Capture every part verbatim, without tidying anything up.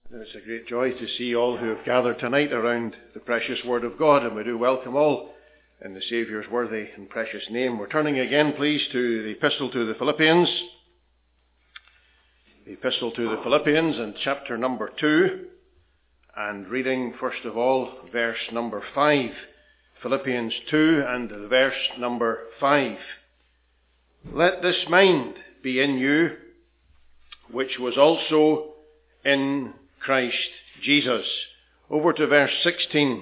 It's a great joy to see all who have gathered tonight around the precious Word of God, and we do welcome all in the Saviour's worthy and precious name. We're turning again, please, to the Epistle to the Philippians. The Epistle to the Philippians and chapter number two, and reading first of all verse number five. Philippians two and verse number five. Let this mind be in you, which was also in Christ Jesus. Over to verse sixteen.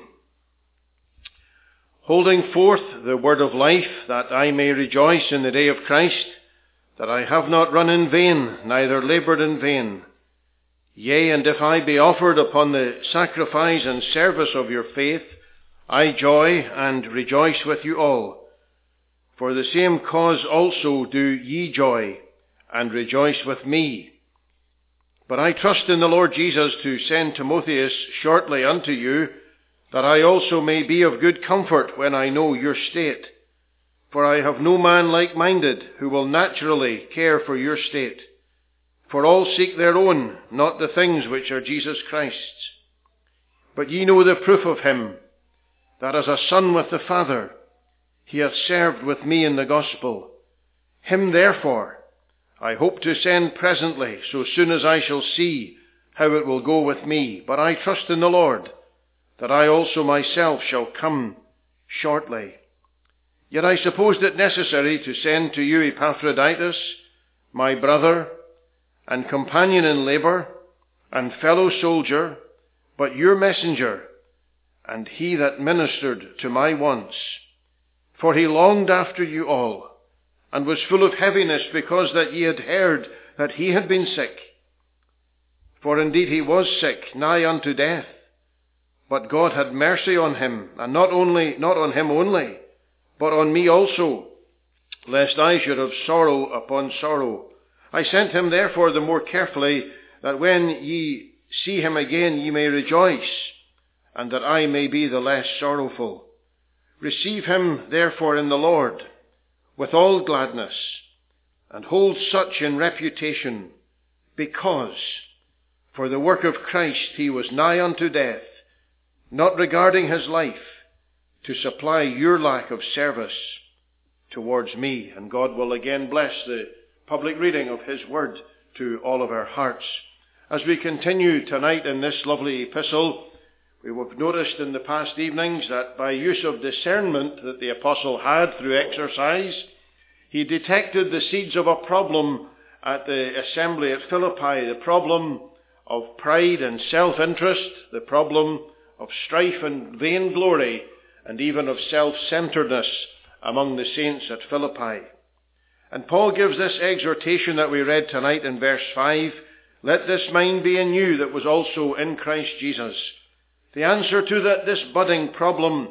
Holding forth the word of life, that I may rejoice in the day of Christ, that I have not run in vain, neither laboured in vain. Yea, and if I be offered upon the sacrifice and service of your faith, I joy and rejoice with you all. For the same cause also do ye joy, and rejoice with me. But I trust in the Lord Jesus to send Timotheus shortly unto you, that I also may be of good comfort when I know your state. For I have no man like-minded who will naturally care for your state. For all seek their own, not the things which are Jesus Christ's. But ye know the proof of him, that as a son with the Father, he hath served with me in the gospel. Him therefore I hope to send presently, so soon as I shall see how it will go with me. But I trust in the Lord, that I also myself shall come shortly. Yet I supposed it necessary to send to you Epaphroditus, my brother, and companion in labour, and fellow soldier, but your messenger, and he that ministered to my wants. For he longed after you all, and was full of heaviness, because that ye had heard that he had been sick. For indeed he was sick, nigh unto death. But God had mercy on him, and not only not on him only, but on me also, lest I should have sorrow upon sorrow. I sent him therefore the more carefully, that when ye see him again ye may rejoice, and that I may be the less sorrowful. Receive him therefore in the Lord, with all gladness, and hold such in reputation, because for the work of Christ he was nigh unto death, not regarding his life, to supply your lack of service towards me. And God will again bless the public reading of his word to all of our hearts. As we continue tonight in this lovely epistle, we have noticed in the past evenings that by use of discernment that the apostle had through exercise, he detected the seeds of a problem at the assembly at Philippi, the problem of pride and self-interest, the problem of strife and vainglory, and even of self-centeredness among the saints at Philippi. And Paul gives this exhortation that we read tonight in verse five, let this mind be in you that was also in Christ Jesus. The answer to that, this budding problem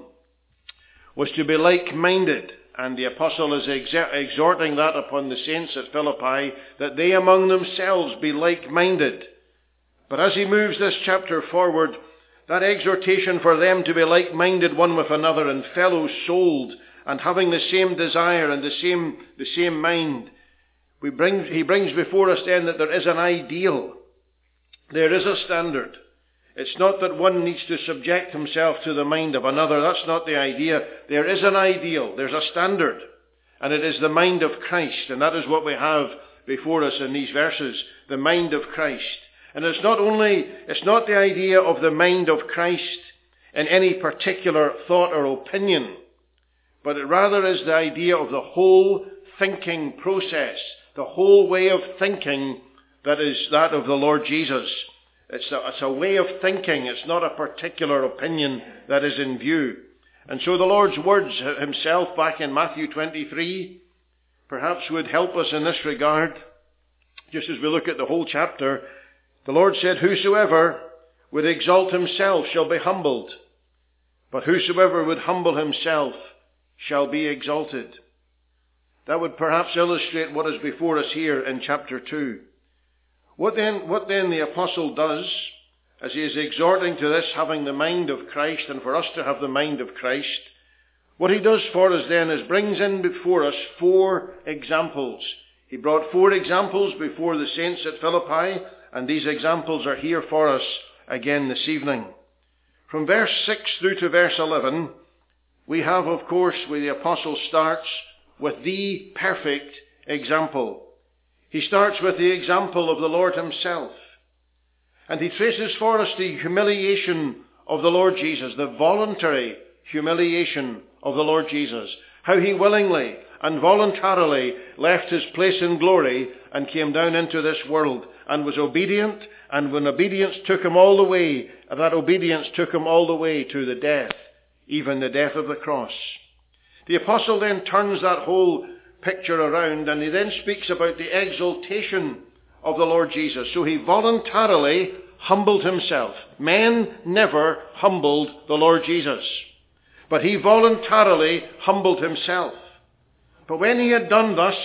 was to be like-minded, and the apostle is ex- exhorting that upon the saints at Philippi, that they among themselves be like-minded. But as he moves this chapter forward, that exhortation for them to be like-minded one with another and fellow-souled, and having the same desire and the same, the same mind, we bring, he brings before us then that there is an ideal. There is a standard. It's not that one needs to subject himself to the mind of another. That's not the idea. There is an ideal. There's a standard. And it is the mind of Christ. And that is what we have before us in these verses. The mind of Christ. And it's not only, it's not the idea of the mind of Christ in any particular thought or opinion, but it rather is the idea of the whole thinking process, the whole way of thinking that is that of the Lord Jesus. It's a, it's a way of thinking. It's not a particular opinion that is in view. And so the Lord's words himself back in Matthew twenty-three perhaps would help us in this regard. Just as we look at the whole chapter, the Lord said, whosoever would exalt himself shall be humbled, but whosoever would humble himself shall be exalted. That would perhaps illustrate what is before us here in chapter two. What then, what then the apostle does, as he is exhorting to this, having the mind of Christ, and for us to have the mind of Christ, what he does for us then is brings in before us four examples. He brought four examples before the saints at Philippi, And these examples are here for us again this evening. From verse six through to verse eleven, we have, of course, where the apostle starts with the perfect example. He starts with the example of the Lord himself. And he traces for us the humiliation of the Lord Jesus, the voluntary humiliation of the Lord Jesus. How he willingly and voluntarily left his place in glory and came down into this world and was obedient. And when obedience took him all the way, that obedience took him all the way to the death, even the death of the cross. The apostle then turns that whole picture around, and he then speaks about the exaltation of the Lord Jesus. So he voluntarily humbled himself. Men never humbled the Lord Jesus, but he voluntarily humbled himself. But when he had done thus,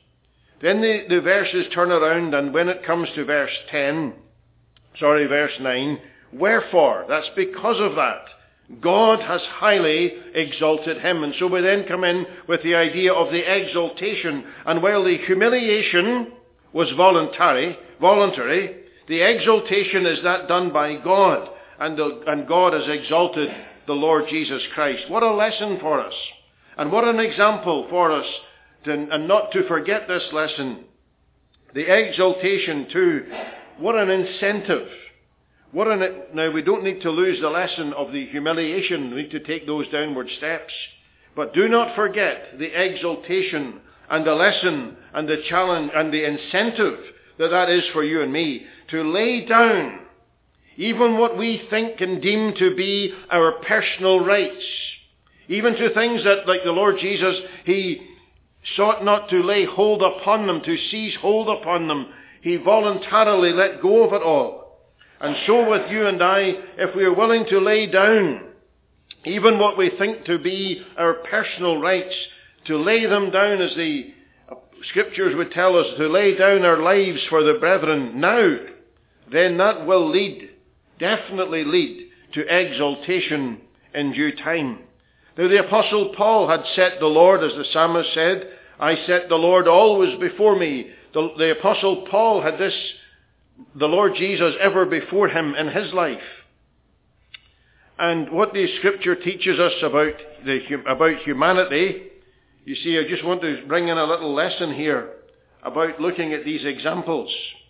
then the, the verses turn around, and when it comes to verse ten, sorry, verse nine, wherefore, that's because of that, God has highly exalted him. And so we then come in with the idea of the exaltation. And while the humiliation was voluntary, voluntary, the exaltation is that done by God. And, the, and God has exalted the Lord Jesus Christ. What a lesson for us. And what an example for us, to, and not to forget this lesson. The exaltation too, what an incentive. What an, now we don't need to lose the lesson of the humiliation. We need to take those downward steps. But do not forget the exaltation and the lesson and the challenge and the incentive that that is for you and me. To lay down even what we think and deem to be our personal rights. Even to things that, like the Lord Jesus, he sought not to lay hold upon them, to seize hold upon them. He voluntarily let go of it all. And so with you and I, if we are willing to lay down even what we think to be our personal rights, to lay them down, as the scriptures would tell us, to lay down our lives for the brethren now, then that will lead, definitely lead, to exaltation in due time. Now the apostle Paul had set the Lord, as the psalmist said, I set the Lord always before me. The, the apostle Paul had this, the Lord Jesus, ever before him in his life. And what the scripture teaches us about the about humanity, you see, I just want to bring in a little lesson here about looking at these examples.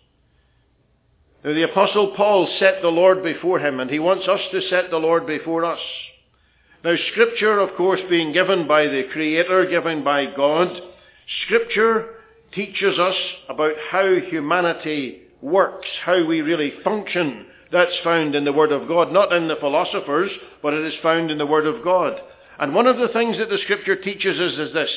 Now the apostle Paul set the Lord before him, and he wants us to set the Lord before us. Now scripture, of course, being given by the Creator, given by God, scripture teaches us about how humanity works, how we really function. That's found in the Word of God, not in the philosophers, but it is found in the Word of God. And one of the things that the Scripture teaches us is this,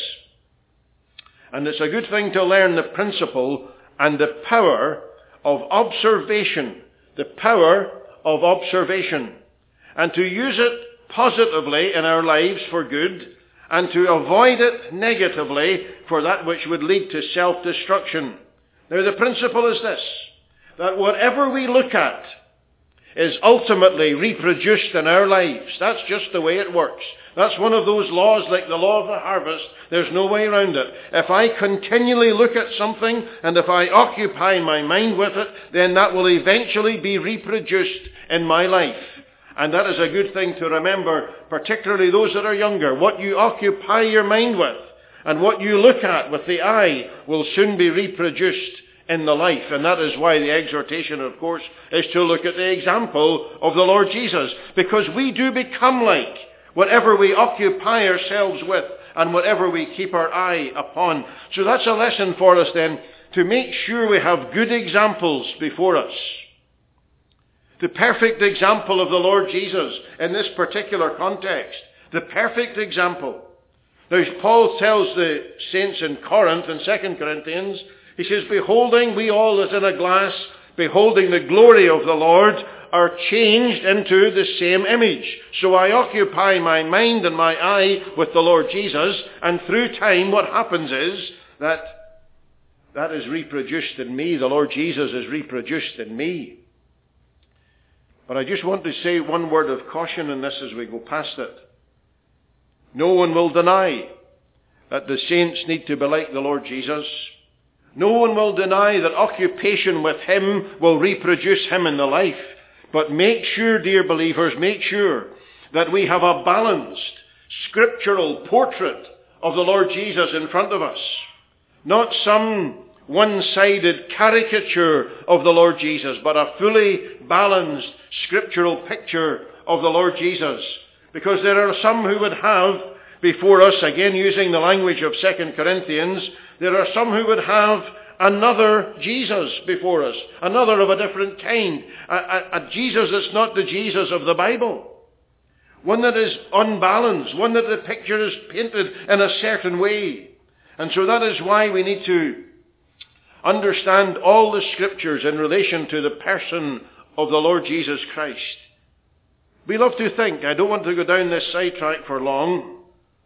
and it's a good thing to learn the principle and the power of observation, the power of observation, and to use it positively in our lives for good, and to avoid it negatively for that which would lead to self-destruction. Now the principle is this, that whatever we look at is ultimately reproduced in our lives. That's just the way it works. That's one of those laws, like the law of the harvest. There's no way around it. If I continually look at something, and if I occupy my mind with it, then that will eventually be reproduced in my life. And that is a good thing to remember, particularly those that are younger. What you occupy your mind with, and what you look at with the eye, will soon be reproduced in the life. And that is why the exhortation, of course, is to look at the example of the Lord Jesus. Because we do become like whatever we occupy ourselves with and whatever we keep our eye upon. So that's a lesson for us then, to make sure we have good examples before us. The perfect example of the Lord Jesus in this particular context. The perfect example. Now, Paul tells the saints in Corinth, in Second Corinthians, he says, beholding, we all as in a glass, beholding the glory of the Lord, are changed into the same image. So I occupy my mind and my eye with the Lord Jesus, and through time what happens is that that is reproduced in me. The Lord Jesus is reproduced in me. But I just want to say one word of caution in this as we go past it. No one will deny that the saints need to be like the Lord Jesus. No one will deny that occupation with him will reproduce him in the life. But make sure, dear believers, make sure that we have a balanced, scriptural portrait of the Lord Jesus in front of us. Not some one-sided caricature of the Lord Jesus, but a fully balanced scriptural picture of the Lord Jesus. Because there are some who would have before us, again using the language of Second Corinthians, there are some who would have another Jesus before us, another of a different kind, a, a, a Jesus that's not the Jesus of the Bible. One that is unbalanced, one that the picture is painted in a certain way. And so that is why we need to understand all the scriptures in relation to the person of the Lord Jesus Christ. We love to think, I don't want to go down this sidetrack for long,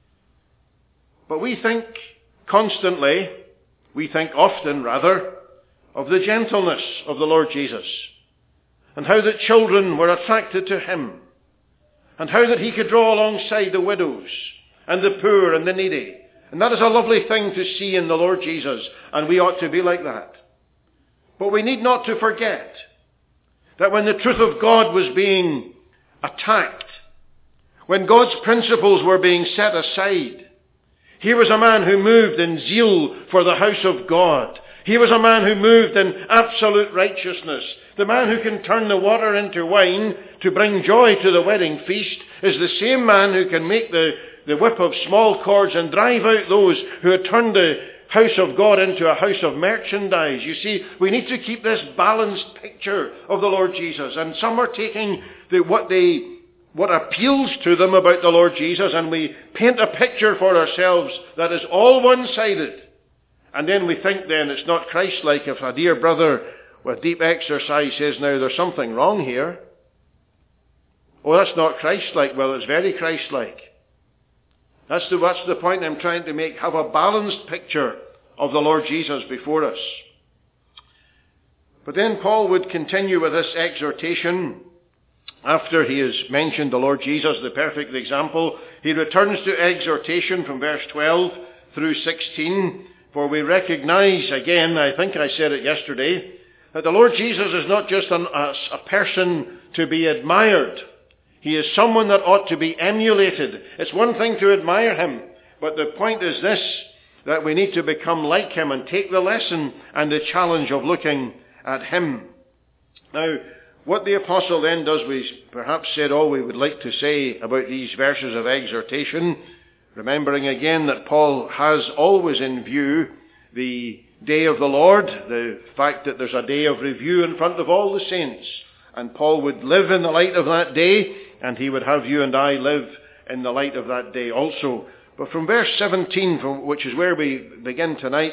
but we think constantly, we think often rather, of the gentleness of the Lord Jesus, and how that children were attracted to him, and how that he could draw alongside the widows, and the poor and the needy. And that is a lovely thing to see in the Lord Jesus, and we ought to be like that. But we need not to forget that when the truth of God was being attacked, when God's principles were being set aside, here was a man who moved in zeal for the house of God. He was a man who moved in absolute righteousness. The man who can turn the water into wine to bring joy to the wedding feast is the same man who can make the, the whip of small cords and drive out those who had turned the house of God into a house of merchandise. You see, we need to keep this balanced picture of the Lord Jesus. And some are taking the, what they what appeals to them about the Lord Jesus, and we paint a picture for ourselves that is all one-sided. And then we think then it's not Christ-like if a dear brother with deep exercise says, now there's something wrong here. Oh, that's not Christ-like. Well, it's very Christ-like. That's the, that's the point I'm trying to make. Have a balanced picture of the Lord Jesus before us. But then Paul would continue with this exhortation. After he has mentioned the Lord Jesus, the perfect example, he returns to exhortation from verse twelve through sixteen. For we recognize, again, I think I said it yesterday, that the Lord Jesus is not just an, a, a person to be admired. He is someone that ought to be emulated. It's one thing to admire him, but the point is this, that we need to become like him and take the lesson and the challenge of looking at him. Now, what the apostle then does, we perhaps said all we would like to say about these verses of exhortation, remembering again that Paul has always in view the day of the Lord, the fact that there's a day of review in front of all the saints. And Paul would live in the light of that day, and he would have you and I live in the light of that day also. But from verse seventeen, from, which is where we begin tonight,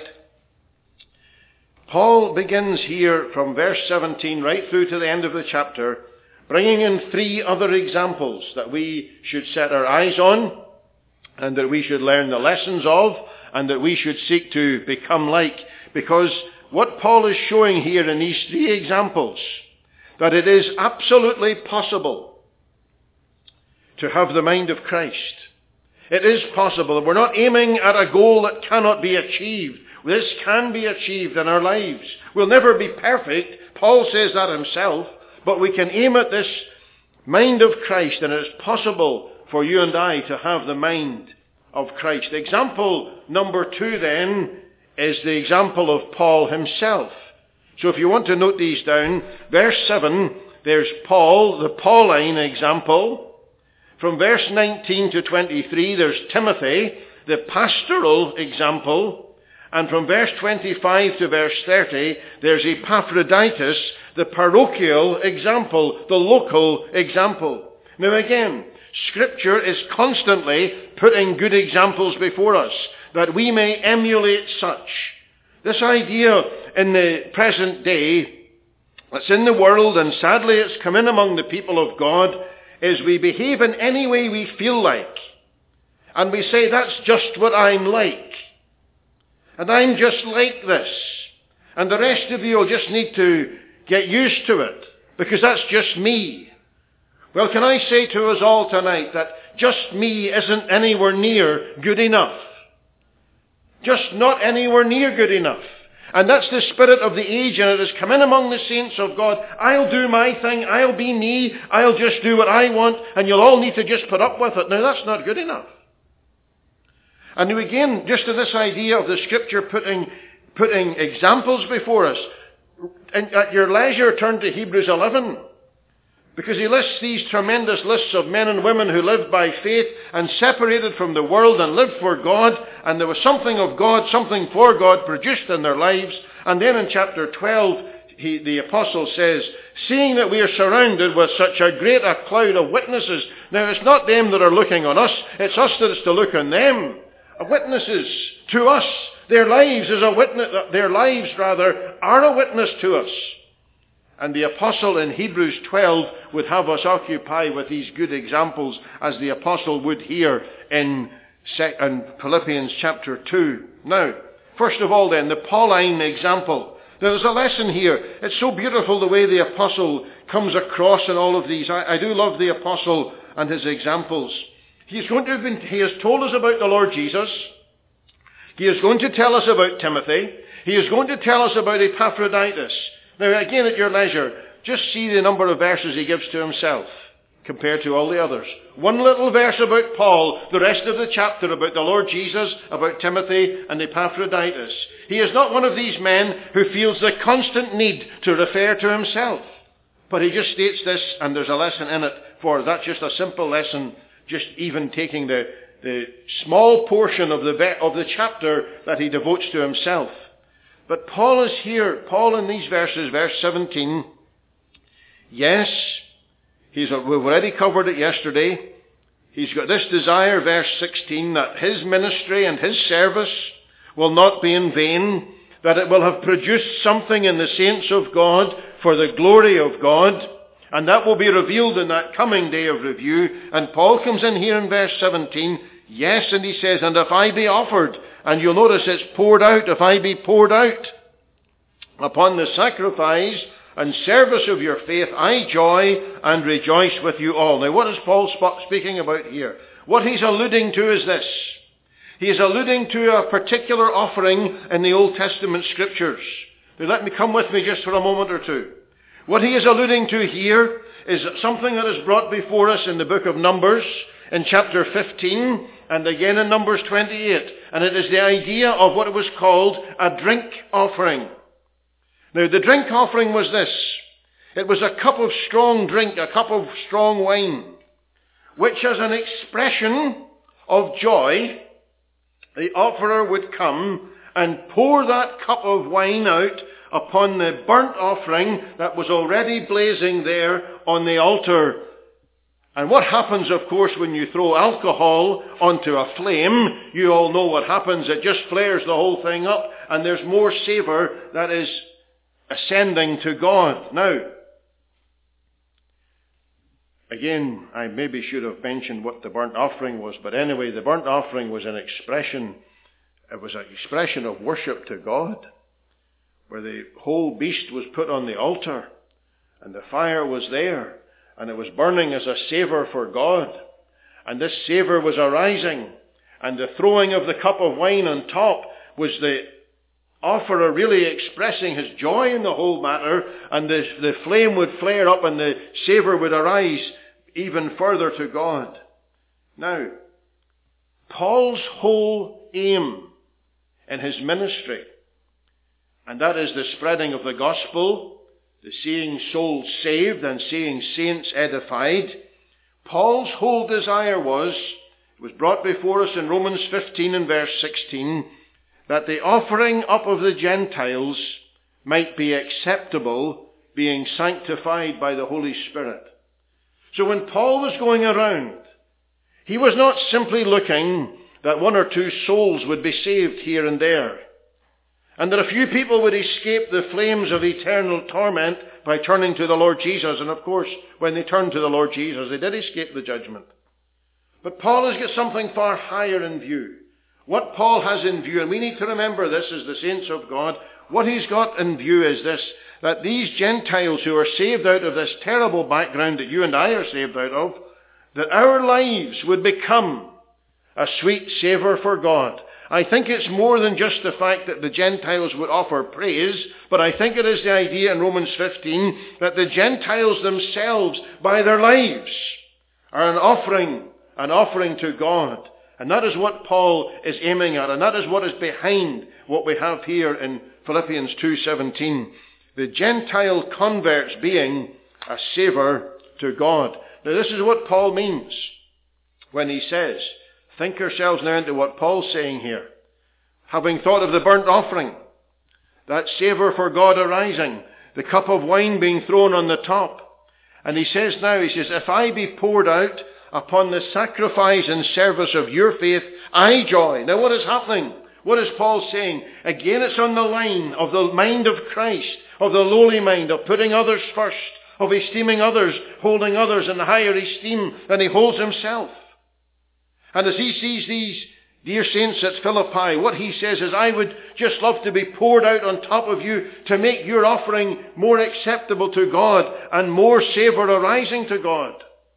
Paul begins here from verse seventeen right through to the end of the chapter, bringing in three other examples that we should set our eyes on, and that we should learn the lessons of, and that we should seek to become like. Because what Paul is showing here in these three examples, that it is absolutely possible to have the mind of Christ. It is possible. We're not aiming at a goal that cannot be achieved. This can be achieved in our lives. We'll never be perfect. Paul says that himself. But we can aim at this mind of Christ, and it's possible for you and I to have the mind of Christ. Example number two then is the example of Paul himself. So if you want to note these down, verse seven, there's Paul, the Pauline example. From verse nineteen to twenty-three, there's Timothy, the pastoral example. And from verse twenty-five to verse thirty, there's Epaphroditus, the parochial example, the local example. Now again, Scripture is constantly putting good examples before us, that we may emulate such. This idea in the present day, that's in the world, and sadly it's come in among the people of God, is we behave in any way we feel like. And we say, that's just what I'm like. And I'm just like this. And the rest of you will just need to get used to it, because that's just me. Well, can I say to us all tonight that just me isn't anywhere near good enough. Just not anywhere near good enough. And that's the spirit of the age, and it has come in among the saints of God. I'll do my thing, I'll be me, I'll just do what I want, and you'll all need to just put up with it. Now that's not good enough. And now again, just to this idea of the Scripture putting, putting examples before us, and at your leisure turn to Hebrews eleven. Because he lists these tremendous lists of men and women who lived by faith and separated from the world and lived for God, and there was something of God, something for God produced in their lives. And then in chapter twelve, he, the apostle says, seeing that we are surrounded with such a great a cloud of witnesses. Now it's not them that are looking on us, it's us that is to look on them. Witnesses to us. Their lives is a witness, their lives rather, are a witness to us. And the apostle in Hebrews twelve would have us occupy with these good examples, as the apostle would here in, in Philippians chapter two. Now, first of all then, the Pauline example. Now, there's a lesson here. It's so beautiful the way the apostle comes across in all of these. I, I do love the apostle and his examples. He's going to have been, he has told us about the Lord Jesus. He is going to tell us about Timothy. He is going to tell us about Epaphroditus. Now, again, at your leisure, just see the number of verses he gives to himself compared to all the others. One little verse about Paul, the rest of the chapter about the Lord Jesus, about Timothy and Epaphroditus. He is not one of these men who feels the constant need to refer to himself. But he just states this, and there's a lesson in it for that, just a simple lesson, just even taking the, the small portion of the, of the chapter that he devotes to himself. But Paul is here, Paul in these verses, verse seventeen, yes, he's, we've already covered it yesterday. He's got this desire, verse sixteen, that his ministry and his service will not be in vain, that it will have produced something in the saints of God for the glory of God, and that will be revealed in that coming day of review. And Paul comes in here in verse seventeen, yes, and he says, and if I be offered, and you'll notice it's poured out, if I be poured out upon the sacrifice and service of your faith, I joy and rejoice with you all. Now, what is Paul speaking about here? What he's alluding to is this. He is alluding to a particular offering in the Old Testament Scriptures. Now, let me come with me just for a moment or two. What he is alluding to here is something that is brought before us in the book of Numbers, in chapter fifteen, and again in Numbers twenty-eight. And it is the idea of what was called a drink offering. Now, the drink offering was this. It was a cup of strong drink, a cup of strong wine, which as an expression of joy, the offerer would come and pour that cup of wine out upon the burnt offering that was already blazing there on the altar. And what happens, of course, when you throw alcohol onto a flame, you all know what happens. It just flares the whole thing up, and there's more savour that is ascending to God. Now, again, I maybe should have mentioned what the burnt offering was, but anyway, the burnt offering was an expression, it was an expression of worship to God, where the whole beast was put on the altar, and the fire was there, and it was burning as a savour for God. And this savour was arising. And the throwing of the cup of wine on top was the offerer really expressing his joy in the whole matter. And the, the flame would flare up and the savour would arise even further to God. Now, Paul's whole aim in his ministry, and that is the spreading of the gospel, the seeing souls saved and seeing saints edified. Paul's whole desire was, it was brought before us in Romans fifteen and verse sixteen, that the offering up of the Gentiles might be acceptable, being sanctified by the Holy Spirit. So when Paul was going around, he was not simply looking that one or two souls would be saved here and there, and that a few people would escape the flames of eternal torment by turning to the Lord Jesus. And of course, when they turned to the Lord Jesus, they did escape the judgment. But Paul has got something far higher in view. What Paul has in view, and we need to remember this as the saints of God, what he's got in view is this, that these Gentiles who are saved out of this terrible background that you and I are saved out of, that our lives would become a sweet savour for God. I think it's more than just the fact that the Gentiles would offer praise, but I think it is the idea in Romans fifteen that the Gentiles themselves, by their lives, are an offering, an offering to God. And that is what Paul is aiming at, and that is what is behind what we have here in Philippians two seventeen. The Gentile converts being a savour to God. Now this is what Paul means when he says, think yourselves now into what Paul's saying here. Having thought of the burnt offering, that savour for God arising, the cup of wine being thrown on the top. And he says now, he says, if I be poured out upon the sacrifice and service of your faith, I joy. Now what is happening? What is Paul saying? Again, it's on the line of the mind of Christ, of the lowly mind, of putting others first, of esteeming others, holding others in higher esteem than he holds himself. And as he sees these dear saints at Philippi, what he says is, I would just love to be poured out on top of you to make your offering more acceptable to God and more savour arising to God.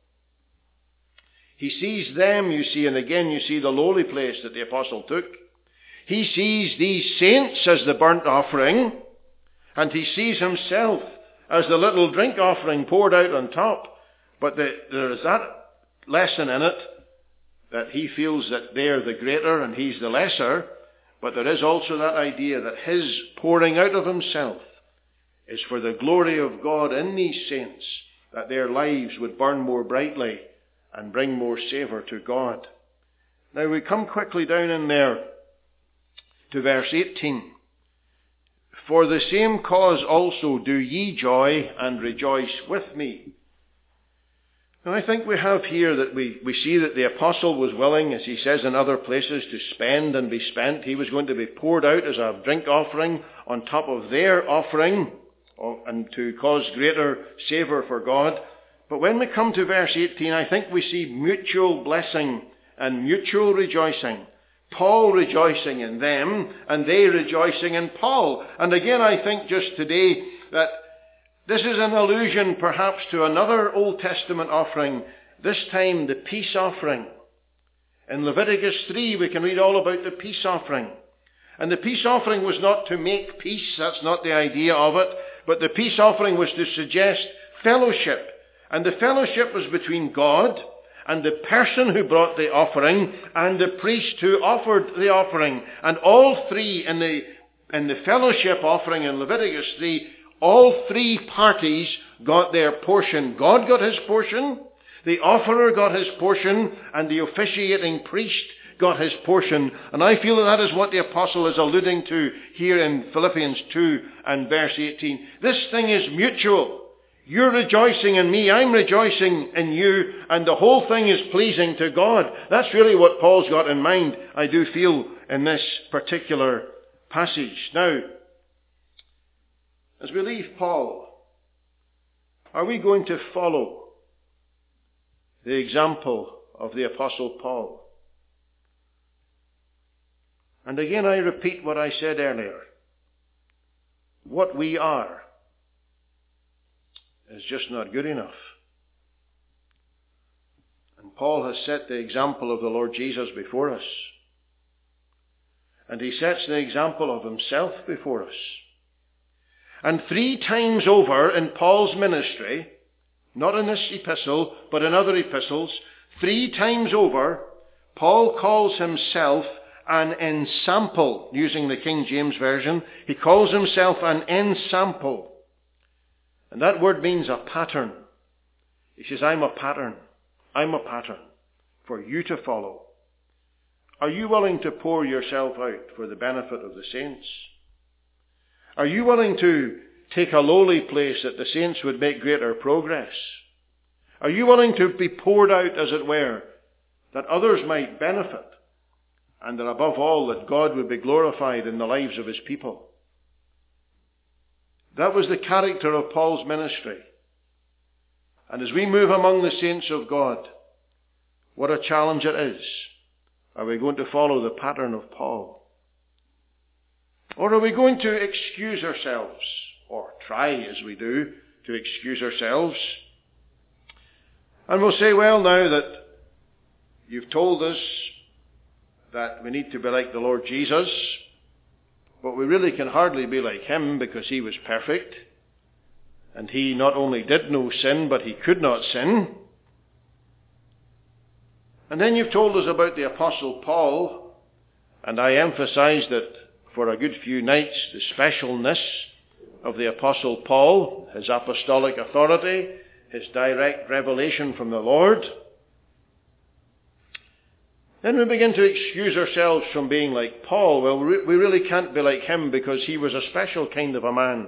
He sees them, you see, and again you see the lowly place that the apostle took. He sees these saints as the burnt offering, and he sees himself as the little drink offering poured out on top. But the, there is that lesson in it, that he feels that they're the greater and he's the lesser, but there is also that idea that his pouring out of himself is for the glory of God in these saints, that their lives would burn more brightly and bring more savour to God. Now we come quickly down in there to verse eighteen. For the same cause also do ye joy and rejoice with me. And I think we have here that we, we see that the apostle was willing, as he says in other places, to spend and be spent. He was going to be poured out as a drink offering on top of their offering, and to cause greater savour for God. But when we come to verse eighteen, I think we see mutual blessing and mutual rejoicing. Paul rejoicing in them, and they rejoicing in Paul. And again, I think just today that this is an allusion perhaps to another Old Testament offering, this time the peace offering. In Leviticus three, we can read all about the peace offering. And the peace offering was not to make peace, that's not the idea of it, but the peace offering was to suggest fellowship. And the fellowship was between God and the person who brought the offering and the priest who offered the offering. And all three in the, in the fellowship offering in Leviticus three, all three parties got their portion. God got his portion, the offerer got his portion, and the officiating priest got his portion. And I feel that that is what the apostle is alluding to here in Philippians two and verse eighteen. This thing is mutual. You're rejoicing in me, I'm rejoicing in you, and the whole thing is pleasing to God. That's really what Paul's got in mind, I do feel, in this particular passage. Now, as we leave Paul, are we going to follow the example of the Apostle Paul? And again, I repeat what I said earlier. What we are is just not good enough. And Paul has set the example of the Lord Jesus before us. And he sets the example of himself before us. And three times over in Paul's ministry, not in this epistle, but in other epistles, three times over, Paul calls himself an ensample, using the King James Version. He calls himself an ensample. And that word means a pattern. He says, I'm a pattern. I'm a pattern for you to follow. Are you willing to pour yourself out for the benefit of the saints? Are you willing to take a lowly place that the saints would make greater progress? Are you willing to be poured out, as it were, that others might benefit, and that above all, that God would be glorified in the lives of his people? That was the character of Paul's ministry. And as we move among the saints of God, what a challenge it is. Are we going to follow the pattern of Paul? Or are we going to excuse ourselves, or try as we do to excuse ourselves? And we'll say, well, now that you've told us that we need to be like the Lord Jesus, but we really can hardly be like him because he was perfect. And he not only did no sin, but he could not sin. And then you've told us about the Apostle Paul, and I emphasize that for a good few nights, the specialness of the Apostle Paul, his apostolic authority, his direct revelation from the Lord. Then we begin to excuse ourselves from being like Paul. Well, we really can't be like him because he was a special kind of a man.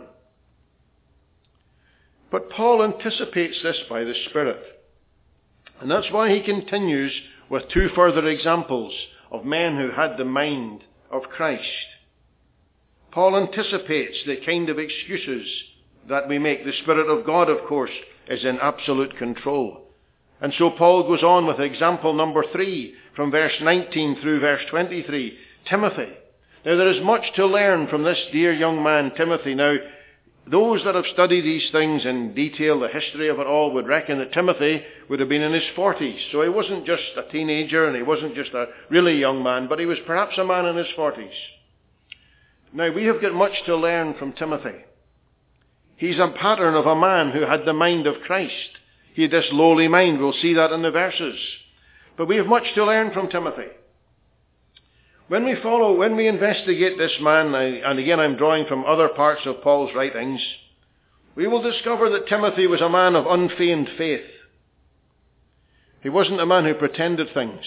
But Paul anticipates this by the Spirit. And that's why he continues with two further examples of men who had the mind of Christ. Paul anticipates the kind of excuses that we make. The Spirit of God, of course, is in absolute control. And so Paul goes on with example number three, from verse nineteen through verse twenty-three, Timothy. Now there is much to learn from this dear young man, Timothy. Now, those that have studied these things in detail, the history of it all, would reckon that Timothy would have been in his forties. So he wasn't just a teenager and he wasn't just a really young man, but he was perhaps a man in his forties. Now, we have got much to learn from Timothy. He's a pattern of a man who had the mind of Christ. He had this lowly mind. We'll see that in the verses. But we have much to learn from Timothy. When we follow, when we investigate this man, and again I'm drawing from other parts of Paul's writings, we will discover that Timothy was a man of unfeigned faith. He wasn't a man who pretended things.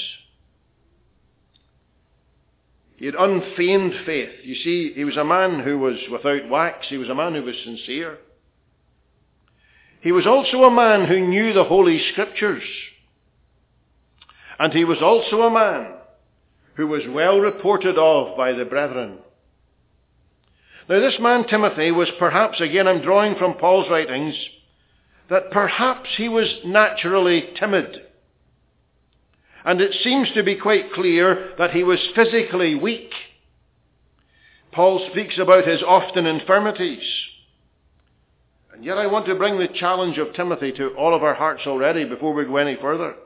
He had unfeigned faith. You see, he was a man who was without wax. He was a man who was sincere. He was also a man who knew the Holy Scriptures. And he was also a man who was well reported of by the brethren. Now this man Timothy was perhaps, again I'm drawing from Paul's writings, that perhaps he was naturally timid. And it seems to be quite clear that he was physically weak. Paul speaks about his often infirmities. And yet I want to bring the challenge of Timothy to all of our hearts already before we go any further.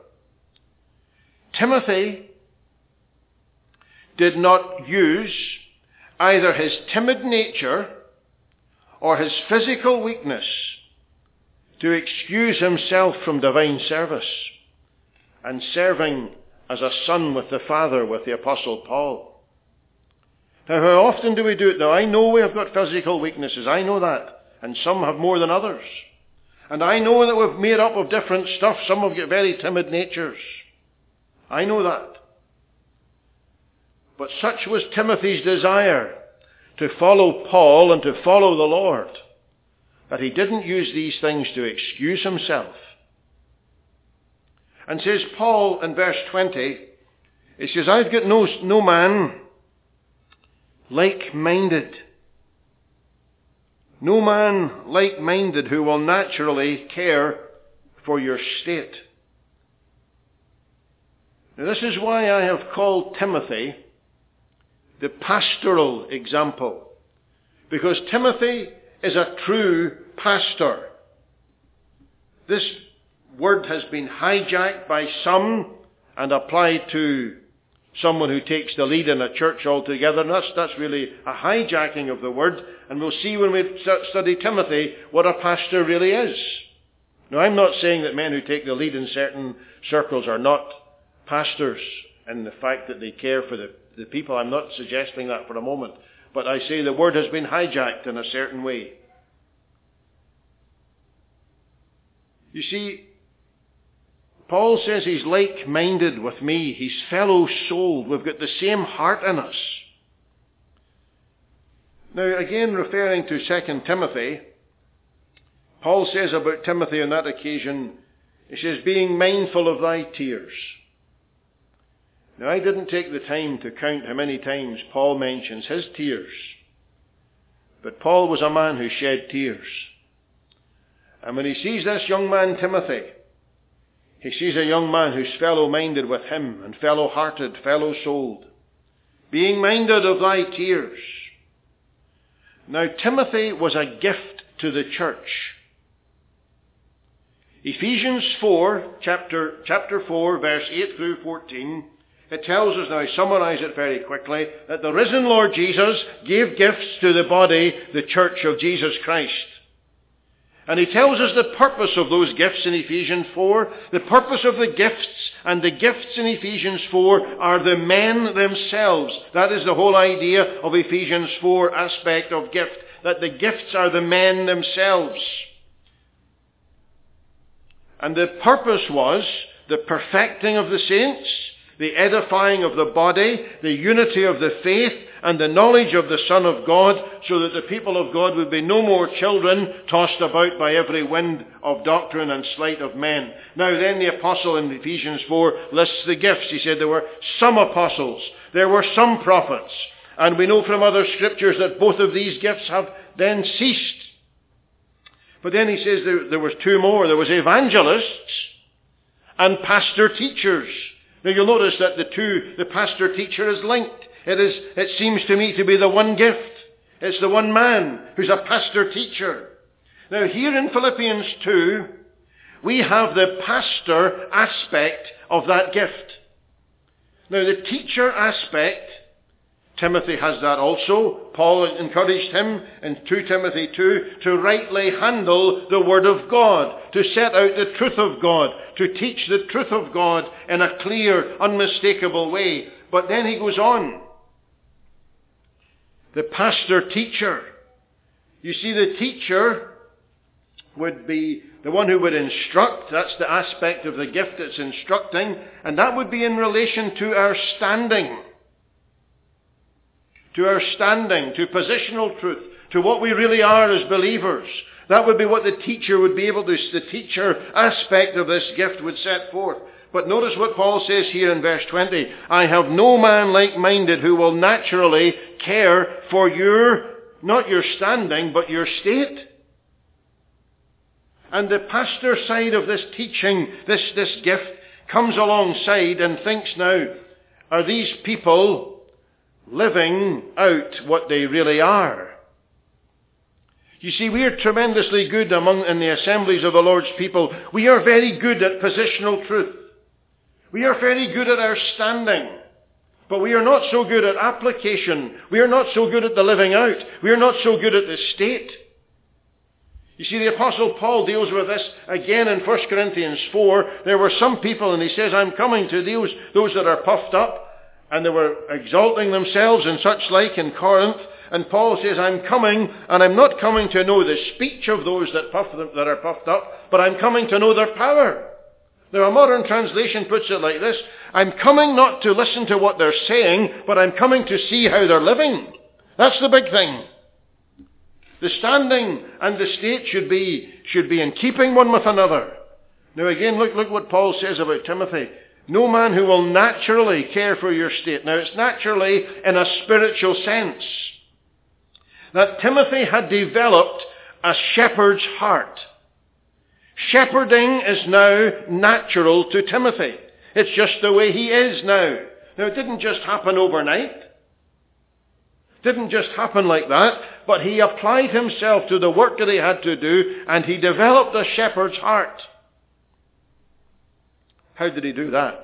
Timothy did not use either his timid nature or his physical weakness to excuse himself from divine service and serving as a son with the Father, with the Apostle Paul. Now, how often do we do it? Now, I know we have got physical weaknesses. I know that. And some have more than others. And I know that we've made up of different stuff. Some have got very timid natures. I know that. But such was Timothy's desire to follow Paul and to follow the Lord, that he didn't use these things to excuse himself. And says Paul in verse twenty, he says, I've got no, no man like-minded. No man like-minded who will naturally care for your state. Now this is why I have called Timothy the pastoral example. Because Timothy is a true pastor. This word has been hijacked by some and applied to someone who takes the lead in a church altogether. And that's, that's really a hijacking of the word. And we'll see when we study Timothy what a pastor really is. Now, I'm not saying that men who take the lead in certain circles are not pastors and the fact that they care for the, the people. I'm not suggesting that for a moment. But I say the word has been hijacked in a certain way. You see, Paul says he's like-minded with me. He's fellow-souled. We've got the same heart in us. Now, again, referring to Second Timothy, Paul says about Timothy on that occasion, he says, being mindful of thy tears. Now, I didn't take the time to count how many times Paul mentions his tears. But Paul was a man who shed tears. And when he sees this young man, Timothy, he sees a young man who's fellow-minded with him and fellow-hearted, fellow-souled. Being minded of thy tears. Now, Timothy was a gift to the church. Ephesians four, chapter, chapter four, verse eight through fourteen, It tells us, now I summarize it very quickly, that the risen Lord Jesus gave gifts to the body, the church of Jesus Christ. And he tells us the purpose of those gifts in Ephesians four. The purpose of the gifts and the gifts in Ephesians four are the men themselves. That is the whole idea of Ephesians four aspect of gift, that the gifts are the men themselves. And the purpose was the perfecting of the saints, the edifying of the body, the unity of the faith, and the knowledge of the Son of God, so that the people of God would be no more children tossed about by every wind of doctrine and sleight of men. Now then, the apostle in Ephesians four lists the gifts. He said there were some apostles, there were some prophets, and we know from other scriptures that both of these gifts have then ceased. But then he says there, there was two more. There was evangelists and pastor-teachers. Now you'll notice that the two, the pastor-teacher is linked. It is, it seems to me to be the one gift. It's the one man who's a pastor-teacher. Now here in Philippians two, we have the pastor aspect of that gift. Now the teacher aspect, Timothy has that also. Paul encouraged him in Second Timothy two to rightly handle the Word of God, to set out the truth of God, to teach the truth of God in a clear, unmistakable way. But then he goes on. The pastor-teacher. You see, the teacher would be the one who would instruct. That's the aspect of the gift that's instructing. And that would be in relation to our standing. To our standing, to positional truth, to what we really are as believers. That would be what the teacher would be able to, the teacher aspect of this gift would set forth. But notice what Paul says here in verse twenty. I have no man like-minded who will naturally care for your, not your standing, but your state. And the pastor side of this teaching, this, this gift, comes alongside and thinks now, are these people living out what they really are? You see, we are tremendously good among in the assemblies of the Lord's people. We are very good at positional truth. We are very good at our standing. But we are not so good at application. We are not so good at the living out. We are not so good at the state. You see, the Apostle Paul deals with this again in First Corinthians four. There were some people, and he says, I'm coming to those, those that are puffed up, and they were exalting themselves and such like in Corinth. And Paul says, I'm coming, and I'm not coming to know the speech of those that, puff them, that are puffed up, but I'm coming to know their power. Now, a modern translation puts it like this. I'm coming not to listen to what they're saying, but I'm coming to see how they're living. That's the big thing. The standing and the state should be, should be in keeping one with another. Now again, look, look what Paul says about Timothy. No man who will naturally care for your state. Now it's naturally in a spiritual sense. That Timothy had developed a shepherd's heart. Shepherding is now natural to Timothy. It's just the way he is now. Now it didn't just happen overnight. It didn't just happen like that. But he applied himself to the work that he had to do, and he developed a shepherd's heart. How did he do that?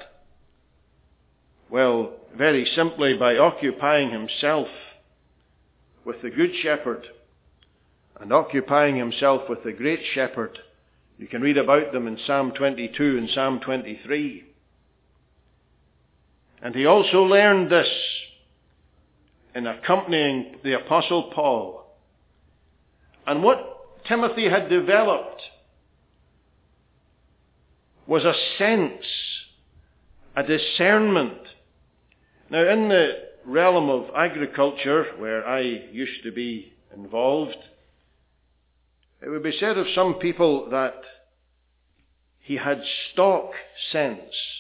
Well, very simply by occupying himself with the good shepherd and occupying himself with the great shepherd. You can read about them in Psalm twenty-two and Psalm twenty-three. And he also learned this in accompanying the Apostle Paul. And what Timothy had developed was a sense, a discernment. Now, in the realm of agriculture, where I used to be involved, it would be said of some people that he had stock sense.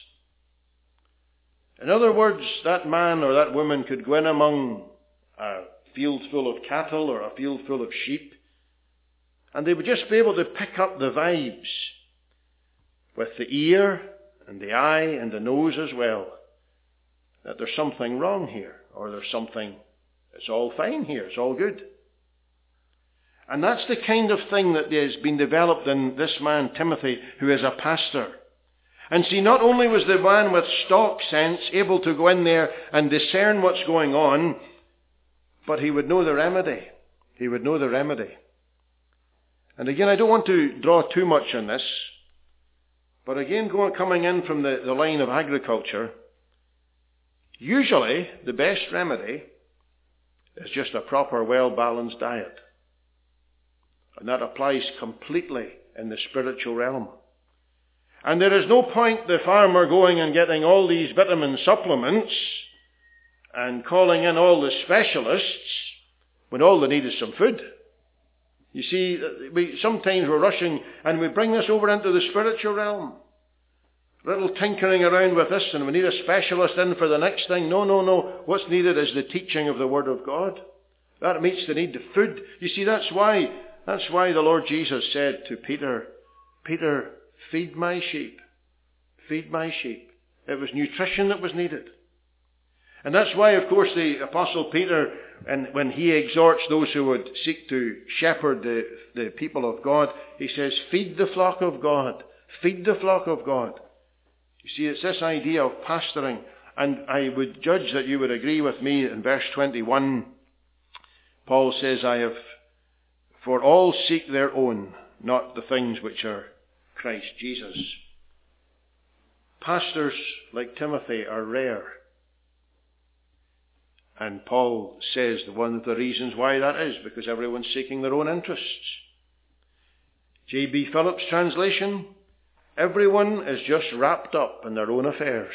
In other words, that man or that woman could go in among a field full of cattle or a field full of sheep, and they would just be able to pick up the vibes with the ear and the eye and the nose as well, that there's something wrong here, or there's something, it's all fine here, it's all good. And that's the kind of thing that has been developed in this man, Timothy, who is a pastor. And see, not only was the man with stock sense able to go in there and discern what's going on, but he would know the remedy. He would know the remedy. And again, I don't want to draw too much on this, but again, going, coming in from the, the line of agriculture, usually the best remedy is just a proper, well-balanced diet. And that applies completely in the spiritual realm. And there is no point the farmer going and getting all these vitamin supplements and calling in all the specialists when all they need is some food. You see, we, sometimes we're rushing and we bring this over into the spiritual realm. A little tinkering around with this and we need a specialist in for the next thing. No, no, no. What's needed is the teaching of the Word of God. That meets the need of food. You see, that's why, that's why the Lord Jesus said to Peter, Peter, feed my sheep. Feed my sheep. It was nutrition that was needed. And that's why, of course, the Apostle Peter, and when he exhorts those who would seek to shepherd the, the people of God, he says, feed the flock of God. Feed the flock of God. You see, it's this idea of pastoring. And I would judge that you would agree with me in verse twenty-one. Paul says, I have, for all seek their own, not the things which are Christ Jesus. Pastors like Timothy are rare. And Paul says that one of the reasons why that is because everyone's seeking their own interests. J B Phillips' translation, everyone is just wrapped up in their own affairs.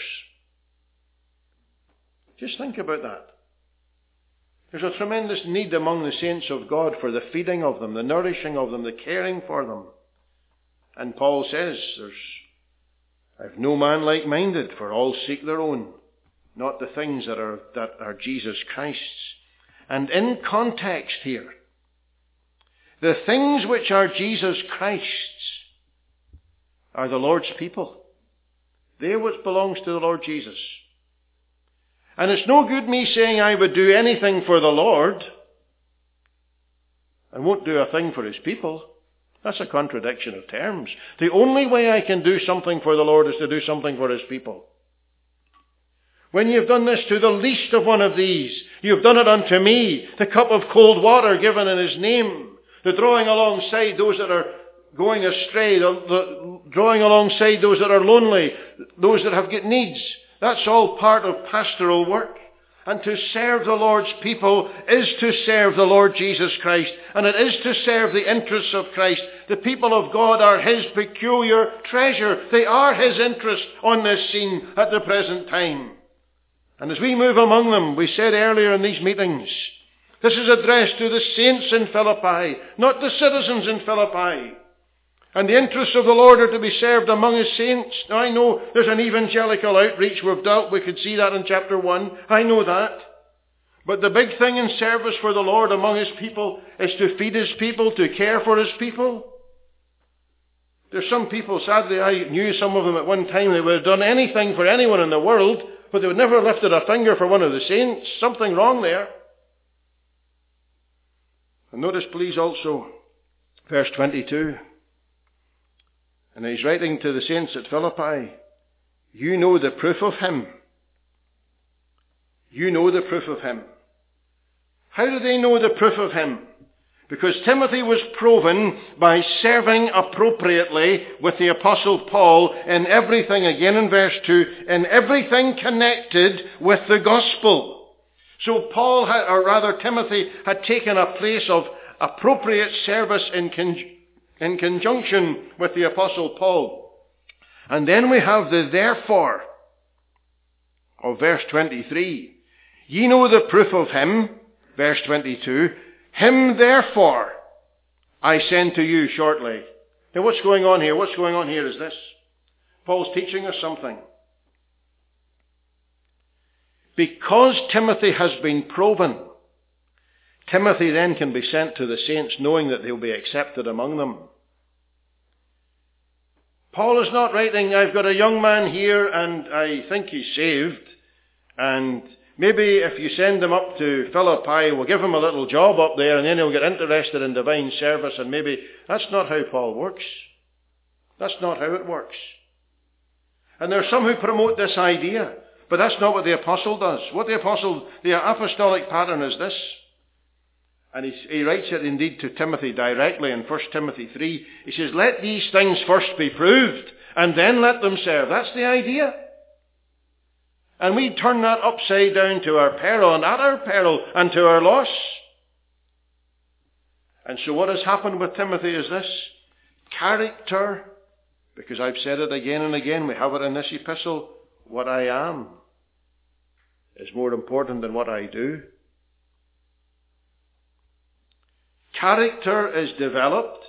Just think about that. There's a tremendous need among the saints of God for the feeding of them, the nourishing of them, the caring for them. And Paul says, there's, I've no man like-minded, for all seek their own, not the things that are, that are Jesus Christ's. And in context here, the things which are Jesus Christ's are the Lord's people. They're what belongs to the Lord Jesus. And it's no good me saying I would do anything for the Lord and won't do a thing for his people. That's a contradiction of terms. The only way I can do something for the Lord is to do something for his people. When you've done this to the least of one of these, you've done it unto me, the cup of cold water given in his name, the drawing alongside those that are going astray, the, the drawing alongside those that are lonely, those that have got needs. That's all part of pastoral work. And to serve the Lord's people is to serve the Lord Jesus Christ. And it is to serve the interests of Christ. The people of God are his peculiar treasure. They are his interest on this scene at the present time. And as we move among them, we said earlier in these meetings, this is addressed to the saints in Philippi, not the citizens in Philippi. And the interests of the Lord are to be served among his saints. Now I know there's an evangelical outreach we've dealt. We could see that in chapter one. I know that. But the big thing in service for the Lord among his people is to feed his people, to care for his people. There's some people, sadly, I knew some of them at one time, they would have done anything for anyone in the world, but they would never have lifted a finger for one of the saints. Something wrong there. And notice, please, also, verse twenty-two. And he's writing to the saints at Philippi, you know the proof of him. You know the proof of him. How do they know the proof of him? Because Timothy was proven by serving appropriately with the Apostle Paul in everything, again in verse two, in everything connected with the gospel. So Paul, had, or rather Timothy, had taken a place of appropriate service in conjunction in conjunction with the Apostle Paul. And then we have the therefore of verse twenty-three. Ye know the proof of him, verse twenty-two, him therefore I send to you shortly. Now what's going on here? What's going on here is this. Paul's teaching us something. Because Timothy has been proven, Timothy then can be sent to the saints knowing that they'll be accepted among them. Paul is not writing, I've got a young man here and I think he's saved, and maybe if you send him up to Philippi, we'll give him a little job up there and then he'll get interested in divine service, and maybe... That's not how Paul works. That's not how it works. And there are some who promote this idea, but that's not what the apostle does. What the apostle, the apostolic pattern is this. And he, he writes it indeed to Timothy directly in First Timothy three. He says, let these things first be proved, and then let them serve. That's the idea. And we turn that upside down to our peril, and at our peril, and to our loss. And so what has happened with Timothy is this. Character, because I've said it again and again, we have it in this epistle, what I am is more important than what I do. Character is developed.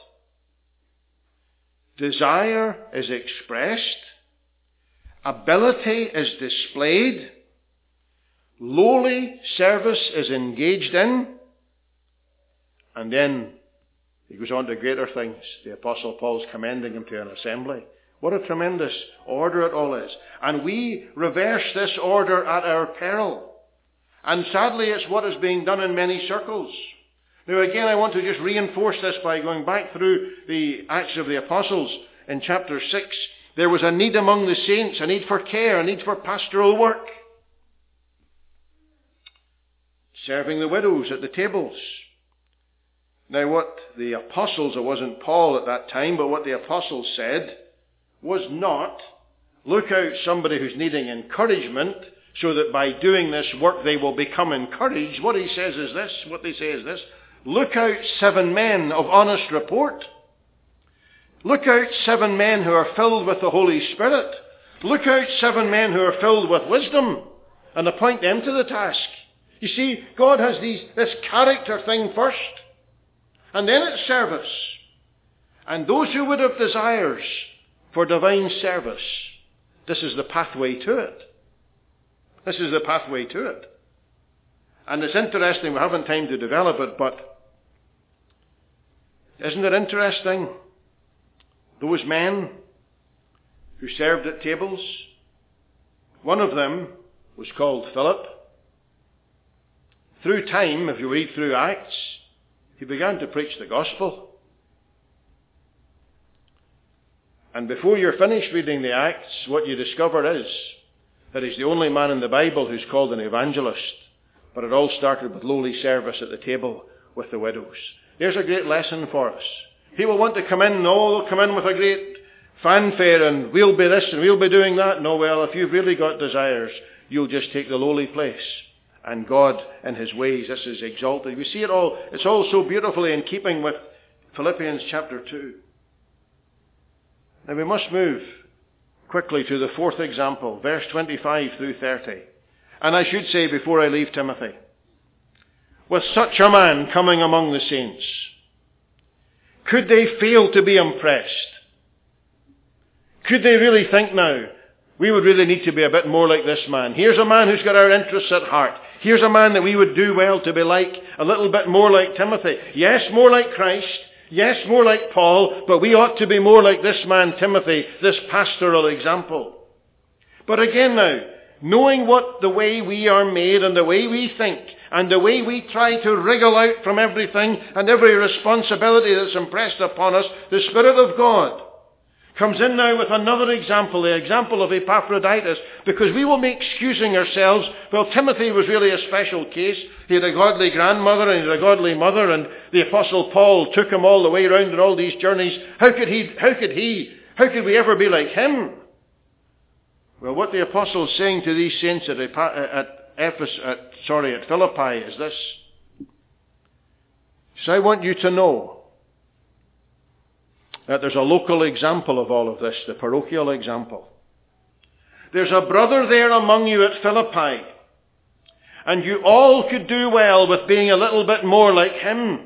Desire is expressed. Ability is displayed. Lowly service is engaged in. And then he goes on to greater things. The Apostle Paul's commending him to an assembly. What a tremendous order it all is. And we reverse this order at our peril. And sadly, it's what is being done in many circles. Now again, I want to just reinforce this by going back through the Acts of the Apostles in chapter six. There was a need among the saints, a need for care, a need for pastoral work. Serving the widows at the tables. Now what the apostles, it wasn't Paul at that time, but what the apostles said was not, look out somebody who's needing encouragement so that by doing this work they will become encouraged. What he says is this, what they say is this, look out seven men of honest report. Look out seven men who are filled with the Holy Spirit. Look out seven men who are filled with wisdom and appoint them to the task. You see, God has these, this character thing first. And then it's service. And those who would have desires for divine service, this is the pathway to it. This is the pathway to it. And it's interesting, we haven't time to develop it, but isn't it interesting? Those men who served at tables, one of them was called Philip. Through time, if you read through Acts, he began to preach the gospel. And before you're finished reading the Acts, what you discover is that he's the only man in the Bible who's called an evangelist. But it all started with lowly service at the table with the widows. There's a great lesson for us. People want to come in, no, they'll come in with a great fanfare and we'll be this and we'll be doing that. No, well, if you've really got desires, you'll just take the lowly place. And God, in his ways, this is exalted. We see it all, it's all so beautifully in keeping with Philippians chapter two. Now we must move quickly to the fourth example, verse twenty-five through thirty. And I should say before I leave Timothy, with such a man coming among the saints, could they fail to be impressed? Could they really think now, we would really need to be a bit more like this man? Here's a man who's got our interests at heart. Here's a man that we would do well to be like, a little bit more like Timothy. Yes, more like Christ. Yes, more like Paul. But we ought to be more like this man, Timothy, this pastoral example. But again now, knowing what the way we are made and the way we think and the way we try to wriggle out from everything and every responsibility that's impressed upon us, the Spirit of God comes in now with another example, the example of Epaphroditus, because we will be excusing ourselves. Well, Timothy was really a special case. He had a godly grandmother and he had a godly mother, and the Apostle Paul took him all the way around on all these journeys. How could he, how could he, how could we ever be like him? Well, what the Apostle is saying to these saints at, at Ephesus, at, sorry, at Philippi is this. So I want you to know that there's a local example of all of this, the parochial example. There's a brother there among you at Philippi, and you all could do well with being a little bit more like him.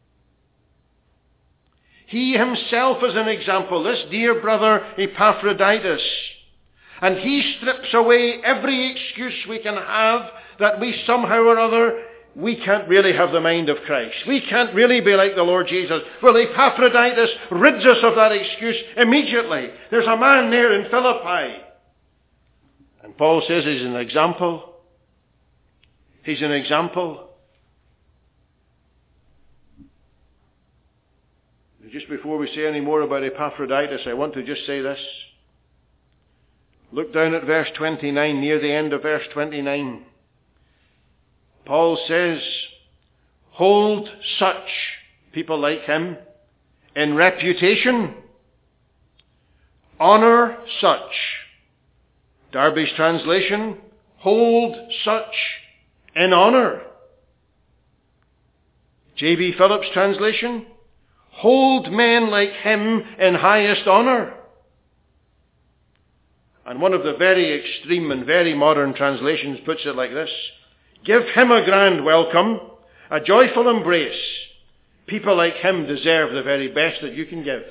He himself is an example, this dear brother Epaphroditus. And he strips away every excuse we can have that we somehow or other, we can't really have the mind of Christ. We can't really be like the Lord Jesus. Well, Epaphroditus rids us of that excuse immediately. There's a man there in Philippi. And Paul says he's an example. He's an example. Just before we say any more about Epaphroditus, I want to just say this. Look down at verse twenty-nine, near the end of verse twenty-nine. Paul says, hold such people like him in reputation. Honor such. Darby's translation, hold such in honor. J B Phillips' translation, hold men like him in highest honor. And one of the very extreme and very modern translations puts it like this: give him a grand welcome, a joyful embrace. People like him deserve the very best that you can give.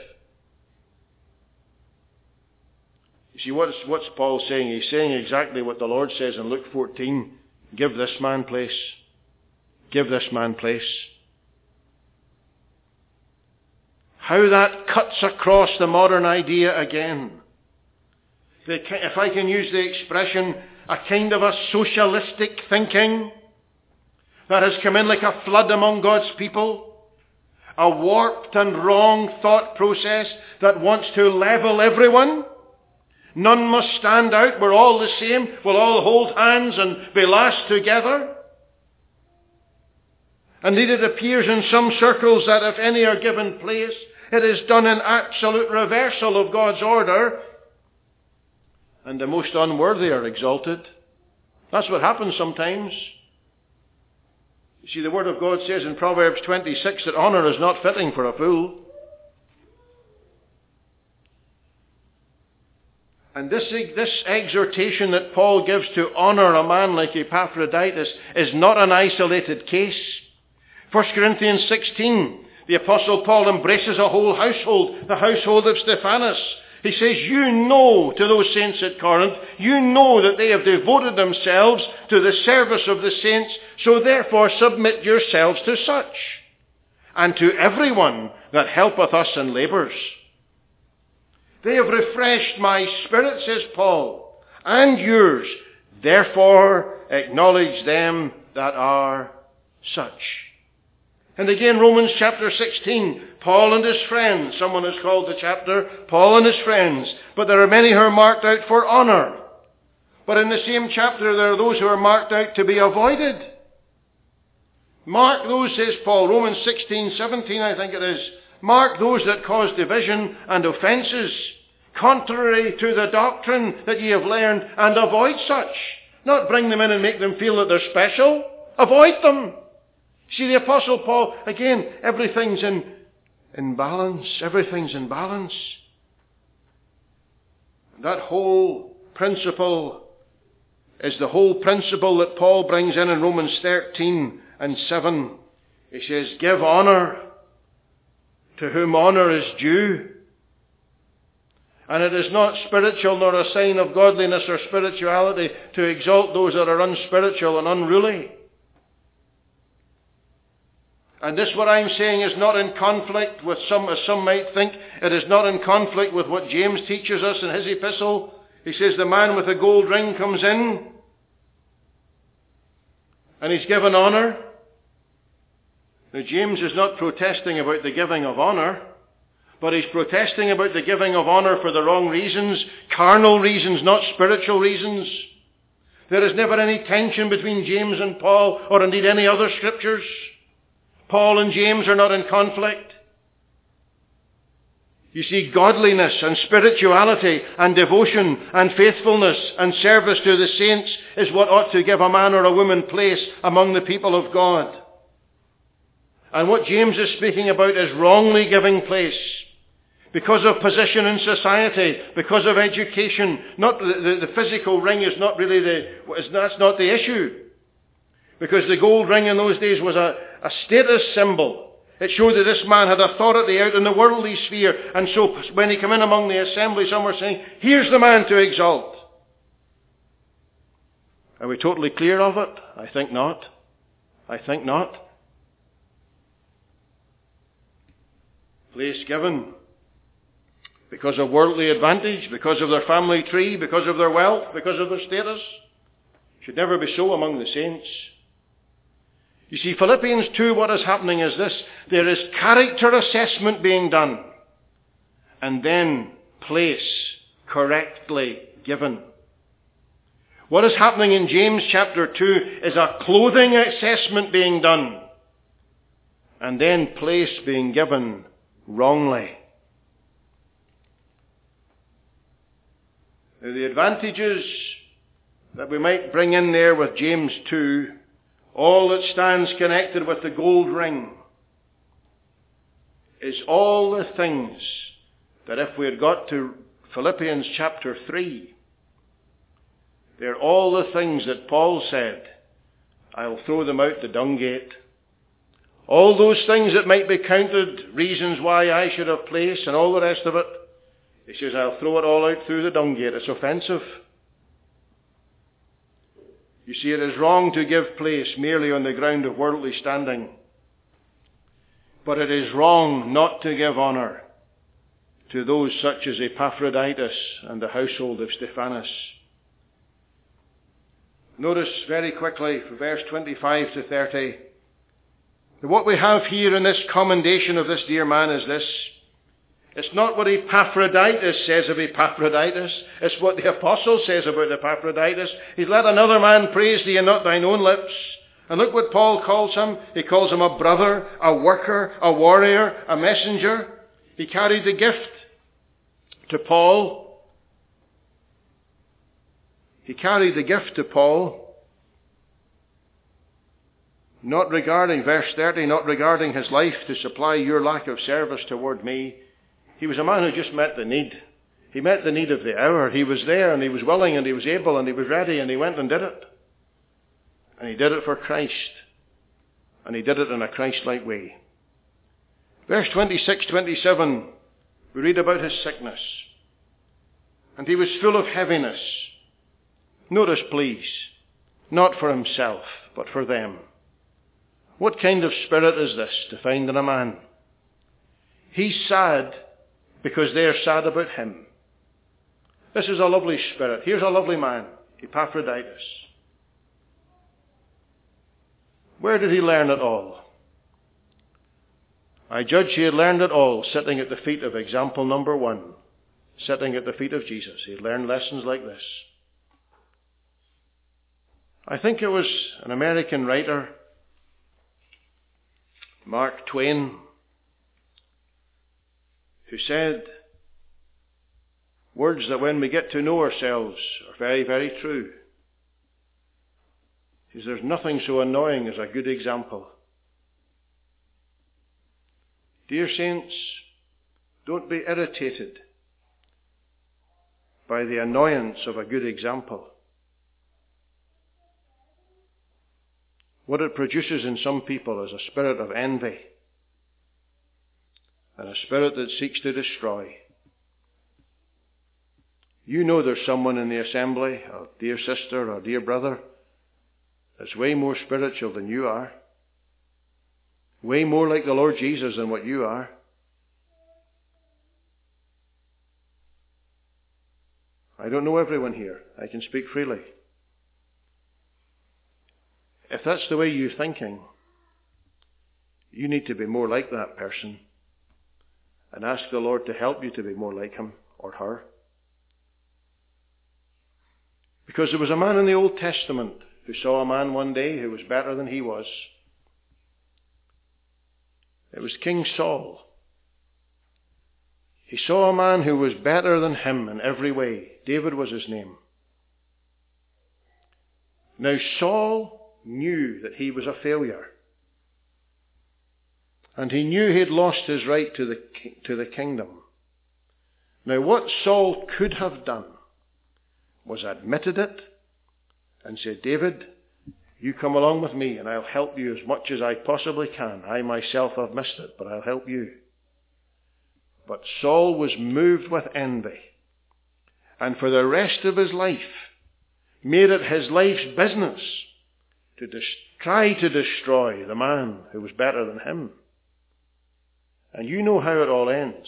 You see, what's, what's Paul saying? He's saying exactly what the Lord says in Luke fourteen. Give this man place. Give this man place. How that cuts across the modern idea again. If I can use the expression, a kind of a socialistic thinking that has come in like a flood among God's people. A warped and wrong thought process that wants to level everyone. None must stand out. We're all the same. We'll all hold hands and be lashed together. And indeed it appears in some circles that if any are given place, it is done in absolute reversal of God's order. And the most unworthy are exalted. That's what happens sometimes. You see, the Word of God says in Proverbs twenty-six that honour is not fitting for a fool. And this, this exhortation that Paul gives to honour a man like Epaphroditus is not an isolated case. First Corinthians sixteen, the Apostle Paul embraces a whole household, the household of Stephanas. He says, you know, to those saints at Corinth, you know that they have devoted themselves to the service of the saints, so therefore submit yourselves to such, and to everyone that helpeth us in labours. They have refreshed my spirit, says Paul, and yours. Therefore acknowledge them that are such. And again, Romans chapter sixteen, Paul and his friends. Someone has called the chapter Paul and his friends. But there are many who are marked out for honour. But in the same chapter, there are those who are marked out to be avoided. Mark those, says Paul, Romans sixteen, seventeen, I think it is. Mark those that cause division and offences, contrary to the doctrine that ye have learned, and avoid such. Not bring them in and make them feel that they're special. Avoid them. See, the Apostle Paul, again, everything's in, in balance. Everything's in balance. That whole principle is the whole principle that Paul brings in in Romans thirteen and seven. He says, give honour to whom honour is due. And it is not spiritual nor a sign of godliness or spirituality to exalt those that are unspiritual and unruly. And this, what I'm saying, is not in conflict with some, as some might think. It is not in conflict with what James teaches us in his epistle. He says the man with the gold ring comes in and he's given honour. Now, James is not protesting about the giving of honour, but he's protesting about the giving of honour for the wrong reasons, carnal reasons, not spiritual reasons. There is never any tension between James and Paul, or indeed any other scriptures. Paul and James are not in conflict. You see, godliness and spirituality and devotion and faithfulness and service to the saints is what ought to give a man or a woman place among the people of God. And what James is speaking about is wrongly giving place because of position in society, because of education. Not the, the, the physical ring is not really the, that's not the issue. Because the gold ring in those days was a, a status symbol. It showed that this man had authority out in the worldly sphere. And so when he came in among the assembly, some were saying, here's the man to exalt. Are we totally clear of it? I think not. I think not. Place given because of worldly advantage, because of their family tree, because of their wealth, because of their status. Should never be so among the saints. You see, Philippians two, what is happening is this. There is character assessment being done. And then place correctly given. What is happening in James chapter two is a clothing assessment being done, and then place being given wrongly. Now, the advantages that we might bring in there with James two, all that stands connected with the gold ring, is all the things that if we had got to Philippians chapter three, they're all the things that Paul said, I'll throw them out the dung gate. All those things that might be counted reasons why I should have place and all the rest of it, he says, I'll throw it all out through the dung gate. It's offensive. You see, it is wrong to give place merely on the ground of worldly standing. But it is wrong not to give honour to those such as Epaphroditus and the household of Stephanas. Notice very quickly from verse twenty-five to thirty, that what we have here in this commendation of this dear man is this. It's not what Epaphroditus says of Epaphroditus. It's what the apostle says about Epaphroditus. He's let another man praise thee and not thine own lips. And look what Paul calls him. He calls him a brother, a worker, a warrior, a messenger. He carried the gift to Paul. He carried the gift to Paul. Not regarding, verse thirty, not regarding his life to supply your lack of service toward me. He was a man who just met the need. He met the need of the hour. He was there and he was willing and he was able and he was ready and he went and did it. And he did it for Christ. And he did it in a Christ-like way. Verse twenty-six, twenty-seven, we read about his sickness. And he was full of heaviness. Notice, please, not for himself, but for them. What kind of spirit is this to find in a man? He's sad because they're sad about him. This is a lovely spirit. Here's a lovely man, Epaphroditus. Where did he learn it all? I judge he had learned it all sitting at the feet of example number one, sitting at the feet of Jesus. He had learned lessons like this. I think it was an American writer, Mark Twain, who said words that when we get to know ourselves are very, very true. He says, there's nothing so annoying as a good example. Dear saints, don't be irritated by the annoyance of a good example. What it produces in some people is a spirit of envy and a spirit that seeks to destroy. You know there's someone in the assembly, a dear sister or dear brother, that's way more spiritual than you are. Way more like the Lord Jesus than what you are. I don't know everyone here. I can speak freely. If that's the way you're thinking, you need to be more like that person and ask the Lord to help you to be more like him or her. Because there was a man in the Old Testament who saw a man one day who was better than he was. It was King Saul. He saw a man who was better than him in every way. David was his name. Now Saul knew that he was a failure. And he knew he had lost his right to the, to the kingdom. Now what Saul could have done was admitted it and said, David, you come along with me and I'll help you as much as I possibly can. I myself have missed it, but I'll help you. But Saul was moved with envy, and for the rest of his life made it his life's business to dis- try to destroy the man who was better than him. And you know how it all ends.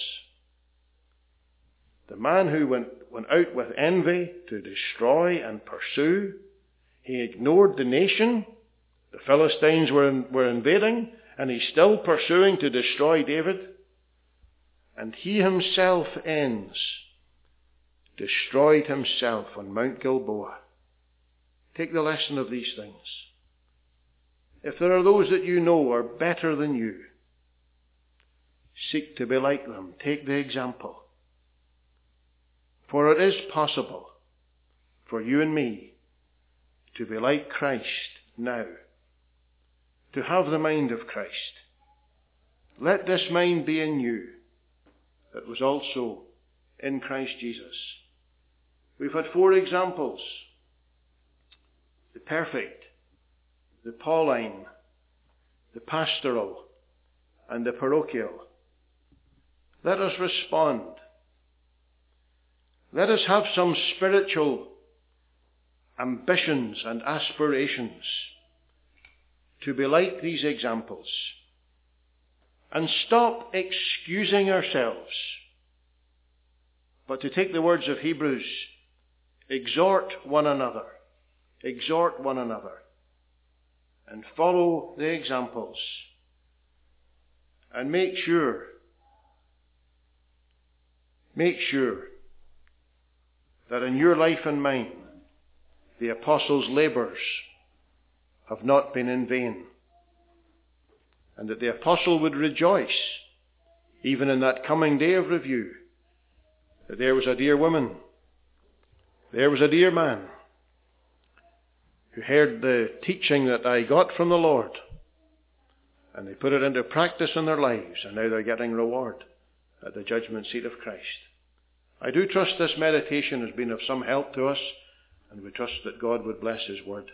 The man who went, went out with envy to destroy and pursue, he ignored the nation. The Philistines were, in, were invading, and he's still pursuing to destroy David. And he himself ends destroyed himself on Mount Gilboa. Take the lesson of these things. If there are those that you know are better than you, seek to be like them. Take the example. For it is possible for you and me to be like Christ now, to have the mind of Christ. Let this mind be in you that was also in Christ Jesus. We've had four examples: the perfect, the Pauline, the pastoral, and the parochial. Let us respond. Let us have some spiritual ambitions and aspirations to be like these examples, and stop excusing ourselves, but to take the words of Hebrews, exhort one another, exhort one another, and follow the examples, and make sure, make sure that in your life and mine, the apostles' labours have not been in vain, and that the apostle would rejoice, even in that coming day of review, that there was a dear woman, there was a dear man, who heard the teaching that I got from the Lord, and they put it into practice in their lives, and now they're getting reward at the judgment seat of Christ. I do trust this meditation has been of some help to us, and we trust that God would bless his word.